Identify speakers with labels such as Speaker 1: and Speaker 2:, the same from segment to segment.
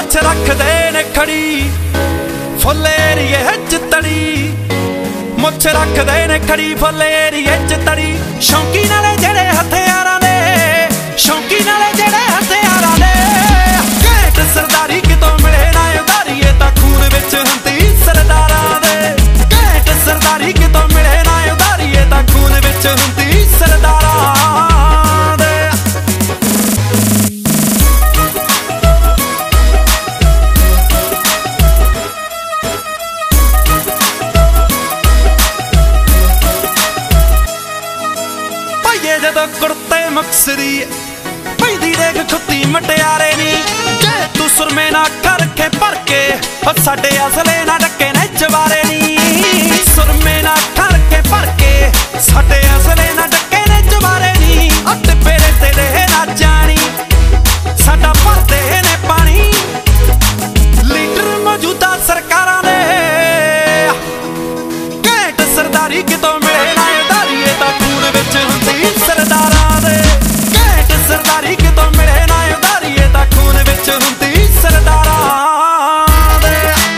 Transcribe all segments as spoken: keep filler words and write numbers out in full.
Speaker 1: ਮੁੱਛ ਰੱਖਦੇ ਨੇ ਖੜੀ ਫੁੱਲ ਏਰੀਏ ਚ ਤੜੀ, ਮੁੱਛ ਰੱਖਦੇ ਨੇ ਖੜੀ ਫੁੱਲ ਏਰੀਏ ਚ ਤੜੀ। ਸ਼ੌਂਕੀ ਨਾਲੇ ਜਿਹੜੇ ਹਥਿਆਰਾਂ ਦੇ, ਸ਼ੌਂਕੀ ਨਾਲੇ ਜਿਹੜੇ ਹਥਿਆਰਾਂ ਦੇ। ਘੈਂਟ ਸਰਦਾਰੀ ਕਿਤੋਂ ਮਿਲੇ ਨਾ ਉਧਾਰੀ, ਇਹ ਤਾਂ ਖੂਨ ਵਿੱਚ ਹੁੰਦੀ ਸਰਦਾਰਾਂ ਦੇ। ਘੈਂਟ ਸਰਦਾਰੀ ਕਿਤੋਂ ਮਿਲੇ ਨਾ ਉਧਾਰੀ, ਇਹ ਤਾਂ ਖੂਨ ਵਿੱਚ ਹੁੰਦੀ ਸਰਦਾਰਾਂ ਦੇ। ਭਾਈਏ ਜਦੋਂ ਕੁੜਤੇ ਮੁਕਸਰੀ ਪੈਂਦੀ ਦੇਖ ਖੁੱਤੀ ਮਟਿਆਰੇ ਨੀ, ਜੇ ਤੂੰ ਸੁਰਮੇ ਨਾ ਅੱਖਾਂ ਰੱਖੇ ਭਰ ਕੇ, ਉਹ ਸਾਡੇ ਅਸਲੇ ਨਾ ਡੱਕੇ ਨੇ ਚਵਾਰੇ ਨੀ। ਸੁਰਮੇ ਨਾ ਅੱਖਾਂ ਰੱਖੇ ਭਰ ਕੇ, ਸਾਡੇ ਅਸਲੇ ਨਾ ਡੱਕੇ ਨੇ ਚਵਾਰੇ ਨੀ। ਉਹ ਟਿੱਬੇ ਰੇਤੇ ਦੇ ਨਾ ਜਾਣੀ, ਸਾਡਾ ਭਰਦੇ ਨੇ ਪਾਣੀ। ਲੀਡਰ ਮੌਜੂਦਾ ਸਰਕਾਰਾਂ ਦੇ, ਘੈਂਟ ਸਰਦਾਰੀ ਕਿਤੋਂ ਮਿਲੇ ਨਾ ਉਧਾਰੀ, ਇਹ ਤਾਂ ਖੂਨ ਵਿੱਚ ਹੁੰਦੀ ਸਰਦਾਰਾਂ ਦੇ। ਘੈਂਟ ਸਰਦਾਰੀ ਕਿਤੋਂ ਮਿਲੇ ਨਾ ਉਧਾਰੀ, ਇਹ ਤਾਂ ਖੂਨ ਵਿੱਚ ਹੁੰਦੀ ਸਰਦਾਰਾਂ ਦੇ।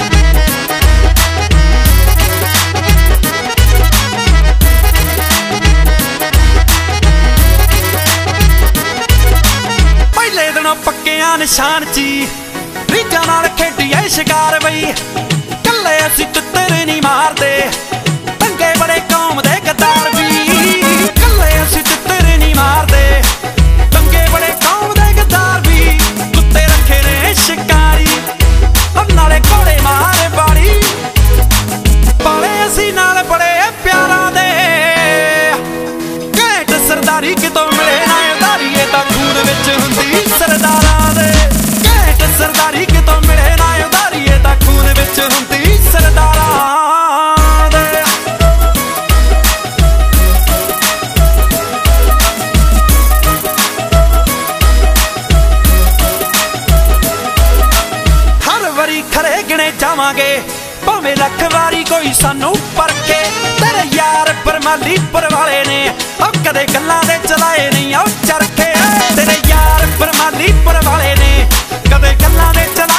Speaker 1: ਪਹਿਲੇ ਦਿਨੋਂ ਪੱਕਿਆਂ ਨਿਸ਼ਾਨ ਚੀ ਰੀਝਾਂ ਨਾਲ ਖੇਡੀਏ ਸ਼ਿਕਾਰ ਬਈ, ਕੱਲੇ ਅਸੀਂ ਤਿੱਤਰ ਨਹੀਂ ਮਾਰਦੇ, ਟੰਗੇ ਬੜੇ ਕੌਮ ਦੇ ਗੱਦਾਰ ਵੀ। ਕੱਲੇ ਅਸੀਂ ਤਿੱਤਰ ਨਹੀਂ ਮਾਰਦੇ, ਟੰਗੇ ਬੜੇ ਕੌਮ ਦੇ ਗੱਦਾਰ ਵੀ। ਕੁੱਤੇ ਰੱਖੇ ਨੇ ਸ਼ਿਕਾਰੀ, ਉਹ ਨਾਲੇ ਘੋੜੇ ਮਾਰ ਬਾੜੀ, ਪਾਲੇ ਅਸੀਂ ਨਾਲ ਬੜੇ ਪਿਆਰਾਂ ਦੇ। ਘੈਂਟ ਸਰਦਾਰੀ ਕਿਤੋਂ ਮਿਲੇ ਨਾ ਉਧਾਰੀ, ਇਹ ਤਾਂ ਖੂਨ ਵਿੱਚ ਹੁੰਦੀ ਸਰਦਾਰਾਂ ਦੇ। ਘੈਂਟ ਸਰਦਾਰੀ ਕਿਤੋਂ ਮਿਲੇ ਨਾ ਉਧਾਰੀ, ਇਹ ਤਾਂ ਖੂਨ ਵਿੱਚ ਹੁੰਦੀ ਸਰਦਾਰਾਂ ਦੇ। ਹਰ ਵਾਰੀ ਖਰੇ ਗਿਣੇ ਜਾਵਾਂਗੇ ਭਾਵੇਂ ਲੱਖ ਵਾਰੀ ਕੋਈ ਸਾਨੂੰ ਪਰਖੇ। ਤੇਰੇ ਯਾਰ ਪਰਮਾਲੀ ਪਰਵਾਲੇ ਨੇ, ਉਹ ਕਦੇ ਗੱਲਾਂ ਦੇ ਚਲਾਏ ਨਹੀਂ ਉਹ ਚਰਖੇ। ਤੇਰੇ ਯਾਰ ਪਰਮਾਲੀ ਪਰਵਾਲੇ ਨੇ, ਕਦੇ ਗੱਲਾਂ ਦੇ